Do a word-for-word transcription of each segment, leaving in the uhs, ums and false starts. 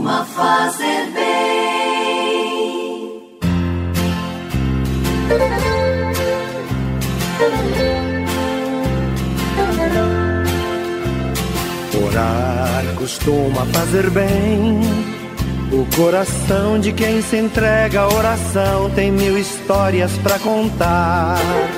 costuma fazer bem. Orar costuma fazer bem. O coração de quem se entrega à oração tem mil histórias pra contar.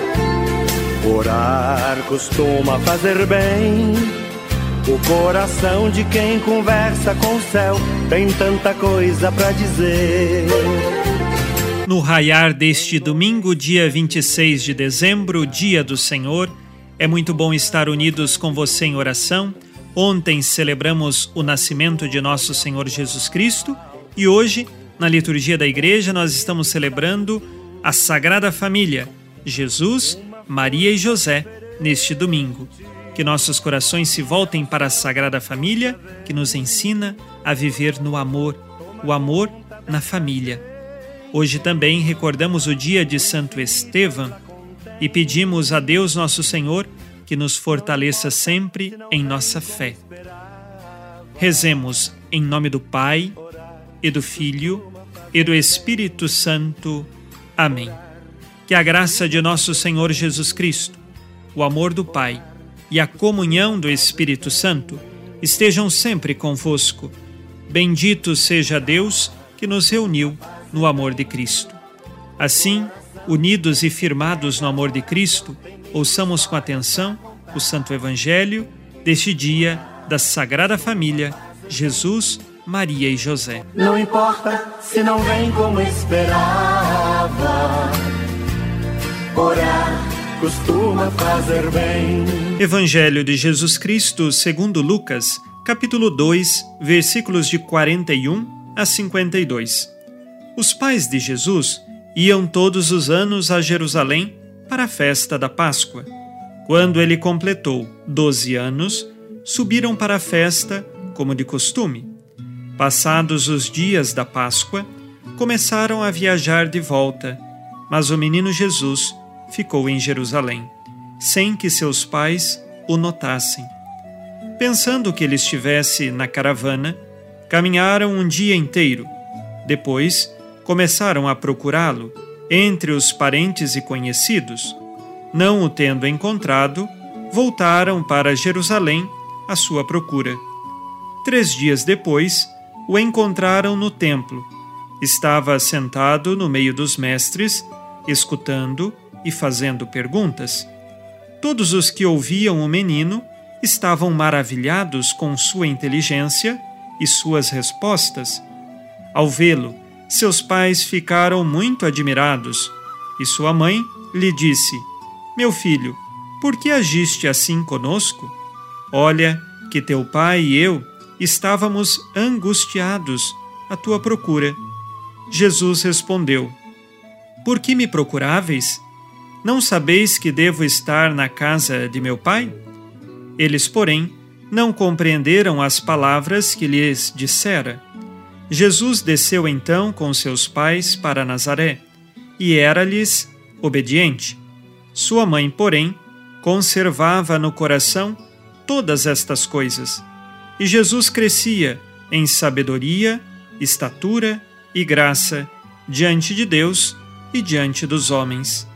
Orar costuma fazer bem. O coração de quem conversa com o céu tem tanta coisa pra dizer. No raiar deste domingo, dia vinte e seis de dezembro, dia do Senhor, é muito bom estar unidos com você em oração. Ontem celebramos o nascimento de nosso Senhor Jesus Cristo e hoje, na liturgia da igreja, nós estamos celebrando a Sagrada Família, Jesus, Maria e José, neste domingo. Que nossos corações se voltem para a Sagrada Família, que nos ensina a viver no amor, o amor na família. Hoje também recordamos o dia de Santo Estevão e pedimos a Deus nosso Senhor que nos fortaleça sempre em nossa fé. Rezemos em nome do Pai, e do Filho, e do Espírito Santo. Amém. Que a graça de nosso Senhor Jesus Cristo, o amor do Pai e a comunhão do Espírito Santo estejam sempre convosco. Bendito seja Deus que nos reuniu no amor de Cristo. Assim, unidos e firmados no amor de Cristo, ouçamos com atenção o Santo Evangelho deste dia da Sagrada Família, Jesus, Maria e José. Não importa se não vem como esperava, orar costuma fazer bem. Evangelho de Jesus Cristo segundo Lucas, capítulo dois, versículos de quarenta e um a cinquenta e dois. Os pais de Jesus iam todos os anos a Jerusalém para a festa da Páscoa. Quando ele completou doze anos, subiram para a festa, como de costume. Passados os dias da Páscoa, começaram a viajar de volta, mas o menino Jesus ficou em Jerusalém, sem que seus pais o notassem. Pensando que ele estivesse na caravana, caminharam um dia inteiro. Depois, começaram a procurá-lo entre os parentes e conhecidos. Não o tendo encontrado, voltaram para Jerusalém à sua procura. Três dias depois, o encontraram no templo. Estava sentado no meio dos mestres, escutando e fazendo perguntas. Todos os que ouviam o menino estavam maravilhados com sua inteligência e suas respostas. Ao vê-lo, seus pais ficaram muito admirados, e sua mãe lhe disse: Meu filho, por que agiste assim conosco? Olha que teu pai e eu estávamos angustiados à tua procura. Jesus respondeu: Por que me procuráveis? Não sabeis que devo estar na casa de meu pai? Eles, porém, não compreenderam as palavras que lhes dissera. Jesus desceu então com seus pais para Nazaré, e era-lhes obediente. Sua mãe, porém, conservava no coração todas estas coisas. E Jesus crescia em sabedoria, estatura e graça diante de Deus e diante dos homens.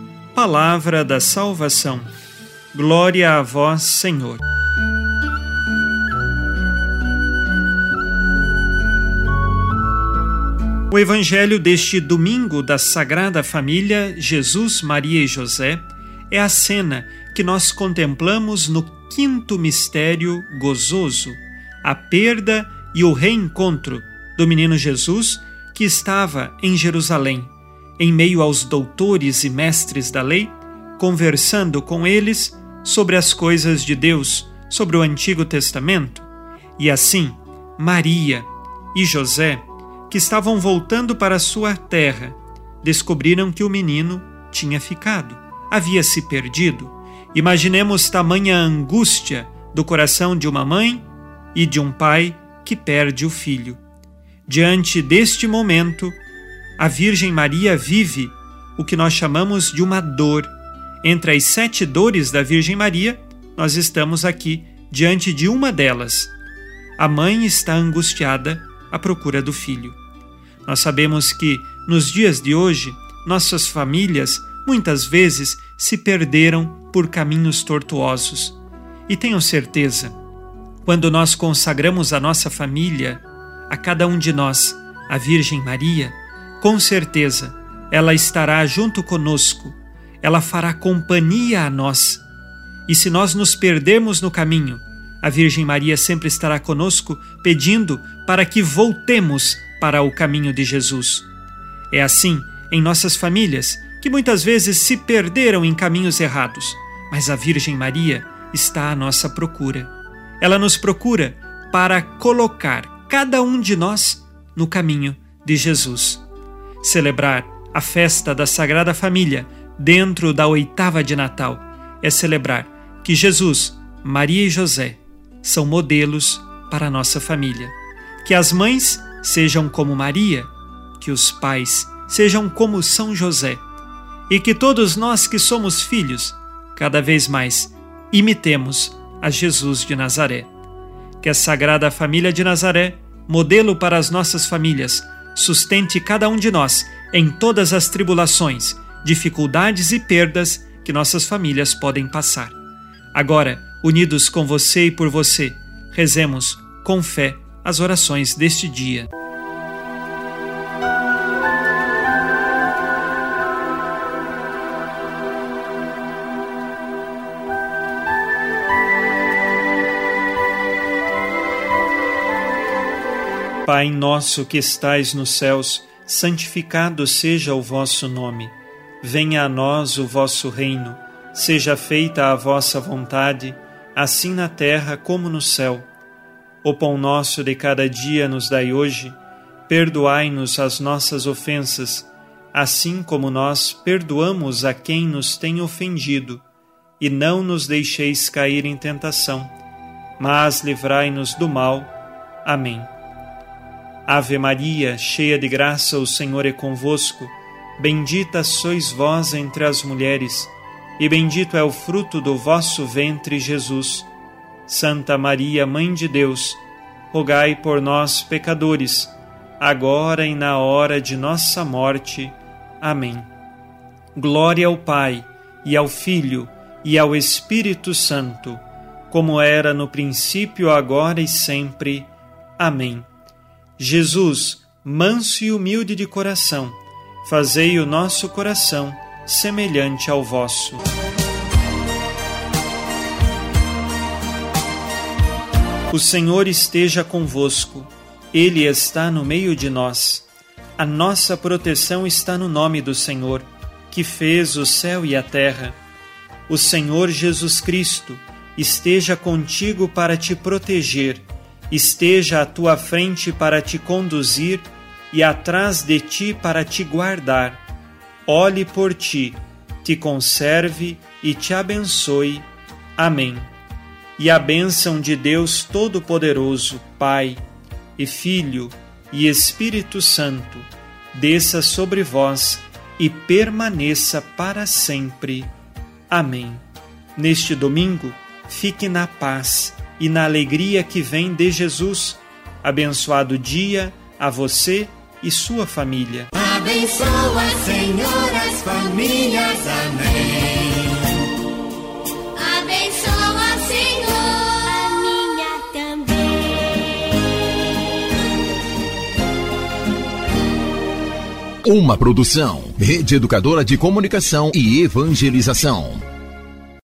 Palavra da salvação. Glória a vós, Senhor. O Evangelho deste domingo da Sagrada Família, Jesus, Maria e José, é a cena que nós contemplamos no quinto mistério gozoso, a perda e o reencontro do menino Jesus que estava em Jerusalém, em meio aos doutores e mestres da lei, conversando com eles sobre as coisas de Deus, sobre o Antigo Testamento. E assim, Maria e José, que estavam voltando para sua terra, descobriram que o menino tinha ficado, havia se perdido. Imaginemos tamanha angústia do coração de uma mãe e de um pai que perde o filho. Diante deste momento, a Virgem Maria vive o que nós chamamos de uma dor. Entre as sete dores da Virgem Maria, nós estamos aqui diante de uma delas. A mãe está angustiada à procura do filho. Nós sabemos que, nos dias de hoje, nossas famílias muitas vezes se perderam por caminhos tortuosos. E tenham certeza, quando nós consagramos a nossa família, a cada um de nós, a Virgem Maria, com certeza ela estará junto conosco, ela fará companhia a nós. E se nós nos perdermos no caminho, a Virgem Maria sempre estará conosco, pedindo para que voltemos para o caminho de Jesus. É assim em nossas famílias, que muitas vezes se perderam em caminhos errados, mas a Virgem Maria está à nossa procura. Ela nos procura para colocar cada um de nós no caminho de Jesus. Celebrar a festa da Sagrada Família dentro da oitava de Natal é celebrar que Jesus, Maria e José são modelos para a nossa família. Que as mães sejam como Maria, que os pais sejam como São José, e que todos nós que somos filhos, cada vez mais imitemos a Jesus de Nazaré. Que a Sagrada Família de Nazaré, modelo para as nossas famílias, sustente cada um de nós em todas as tribulações, dificuldades e perdas que nossas famílias podem passar. Agora, unidos com você e por você, rezemos com fé as orações deste dia. Pai nosso que estais nos céus, santificado seja o vosso nome. Venha a nós o vosso reino. Seja feita a vossa vontade, assim na terra como no céu. O pão nosso de cada dia nos dai hoje. Perdoai-nos as nossas ofensas, assim como nós perdoamos a quem nos tem ofendido. E não nos deixeis cair em tentação, mas livrai-nos do mal. Amém. Ave Maria, cheia de graça, o Senhor é convosco. Bendita sois vós entre as mulheres, e bendito é o fruto do vosso ventre, Jesus. Santa Maria, Mãe de Deus, rogai por nós, pecadores, agora e na hora de nossa morte. Amém. Glória ao Pai, e ao Filho, e ao Espírito Santo, como era no princípio, agora e sempre. Amém. Jesus, manso e humilde de coração, fazei o nosso coração semelhante ao vosso. O Senhor esteja convosco, Ele está no meio de nós. A nossa proteção está no nome do Senhor, que fez o céu e a terra. O Senhor Jesus Cristo esteja contigo para te proteger, esteja à tua frente para te conduzir e atrás de ti para te guardar. Olhe por ti, te conserve e te abençoe. Amém. E a bênção de Deus Todo-Poderoso, Pai e Filho e Espírito Santo, desça sobre vós e permaneça para sempre. Amém. Neste domingo, fique na paz e na alegria que vem de Jesus. Abençoado dia a você e sua família. Abençoa, Senhor, as famílias. Amém. Abençoa, Senhor, a minha também. Uma produção, Rede Educadora de Comunicação e Evangelização.